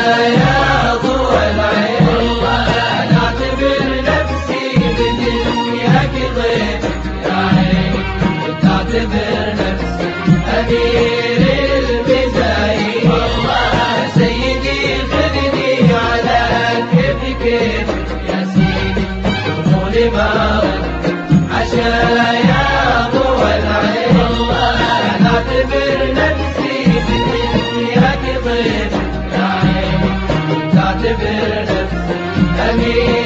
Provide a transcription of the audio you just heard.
يا ضوء العين والله نعتبر نفسي بدنياك ضيف يا عين تعتبر نفسي أمير المزايين والله سيدي خذني على كيفك يا سيدي قولي ما عشان يا ضوء العين والله نعتبر نفسي بدنياك ضيف يا عين تعتبر نفسي أمير